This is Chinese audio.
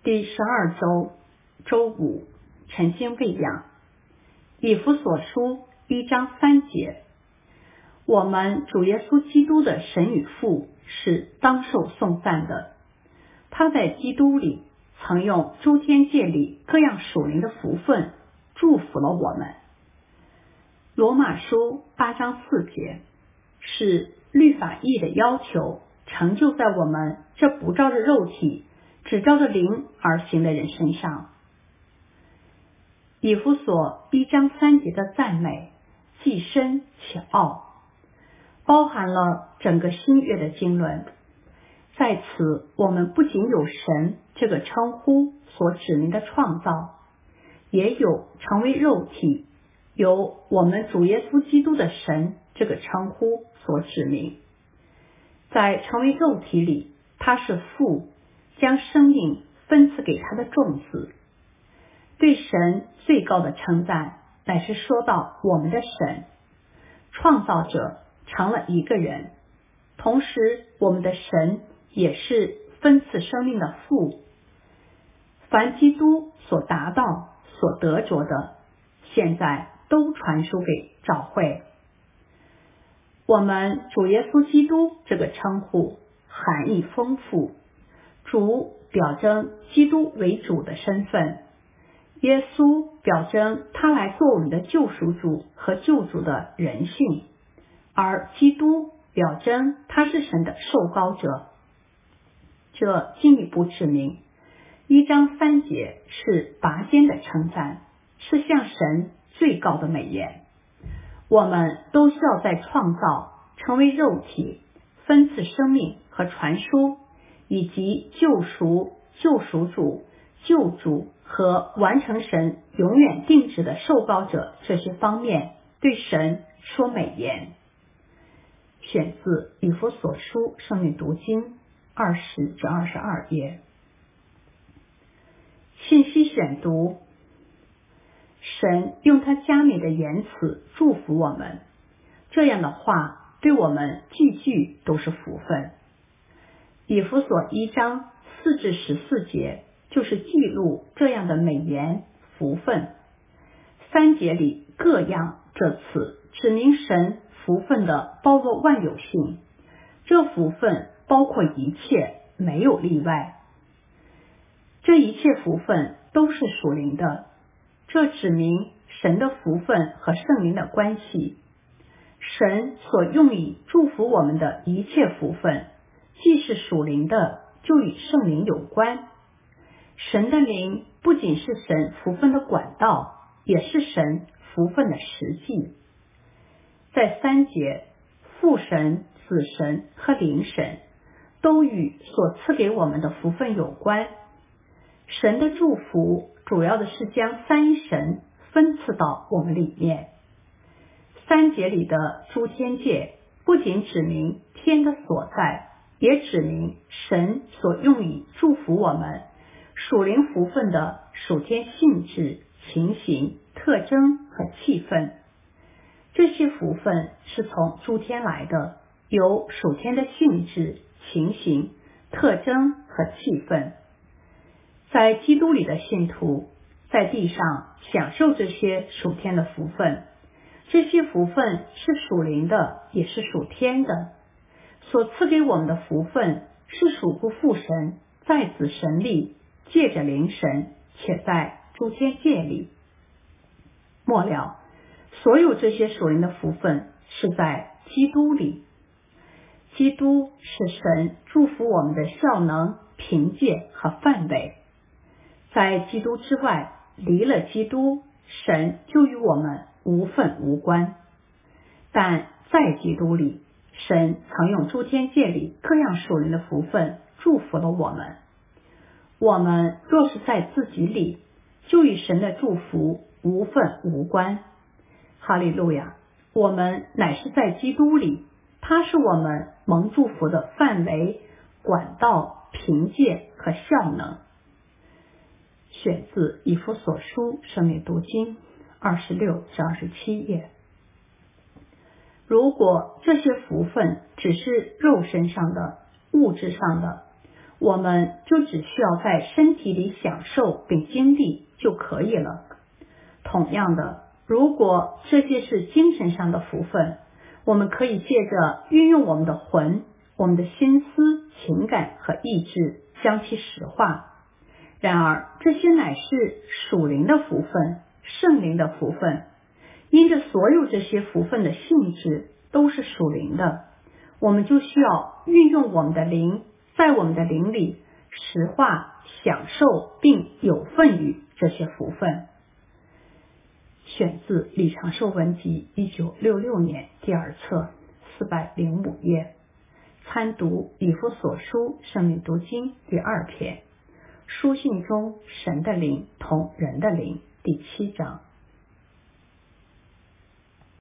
第12周周五，晨经喂养。以弗所书1章3节，我们主耶稣基督的神与父是当受颂赞的。他在基督里曾用诸天界里各样属灵的福分祝福了我们。罗马书8章4节，是律法义的要求成就在我们这不照着肉体只照着灵而行的人身上。以弗所1章3节的赞美既深且奥，包含了整个新约的经纶。在此，我们不仅有神这个称呼所指明的创造，也有成为肉体由我们主耶稣基督的神这个称呼所指明。在成为肉体里，他是父将生命分赐给他的众子。对神最高的称赞乃是说到我们的神创造者成了一个人，同时我们的神也是分赐生命的父。凡基督所达到所得着的，现在都传输给教会。我们主耶稣基督这个称呼含义丰富，主表征基督为主的身份，耶稣表征他来做我们的救赎主和救主的人性，而基督表征他是神的受膏者。这进一步指明1章3节是拔尖的称赞，是向神最高的美言。我们都需要在创造、成为肉体、分赐生命和传输，以及救赎、救赎主、救主和完成神永远定旨的受膏者这些方面对神说美言。选自以弗所书圣命读经20至22页。信息选读：神用他佳美的言辞祝福我们，这样的话对我们句句都是福分。以弗所1章4至14节就是记录这样的美言福分。3节里各样这词指明神福分的包罗万有性，这福分包括一切，没有例外。这一切福分都是属灵的，这指明神的福分和圣灵的关系。神所用以祝福我们的一切福分，既是属灵的，就与圣灵有关。神的灵不仅是神福分的管道，也是神福分的实际。在3节，父神、子神和灵神都与所赐给我们的福分有关。神的祝福主要的是将三一神分赐到我们里面。3节里的诸天界不仅指明天的所在，也指明神所用以祝福我们属灵福分的属天性质、情形、特征和气氛。这些福分是从诸天来的，有属天的性质、情形、特征和气氛。在基督里的信徒在地上享受这些属天的福分，这些福分是属灵的，也是属天的。所赐给我们的福分是属乎父神，在子神里，借着灵神，且在诸天界里。末了，所有这些属灵的福分是在基督里。基督是神祝福我们的效能、凭借和范围。在基督之外，离了基督，神就与我们无分无关。但在基督里，神曾用诸天界里各样属灵的福分祝福了我们。我们若是在自己里，就与神的祝福无分无关。哈利路亚！我们乃是在基督里，他是我们蒙祝福的范围、管道、凭借和效能。选自以弗所书圣命读经26至27页。如果这些福分只是肉身上的、物质上的， 我们就只需要在身体里享受并经历就可以了。同样的，如果这些是精神上的福分，我们可以借着运用我们的魂、我们的心思、情感和意志将其实化。然而，这些乃是属灵的福分，圣灵的福分。因着所有这些福分的性质都是属灵的，我们就需要运用我们的灵，在我们的灵里实化、享受并有份于这些福分。选自李长寿文集1966年第2册405页，参读以弗所书圣灵读经第2篇，书信中神的灵同人的灵第7章。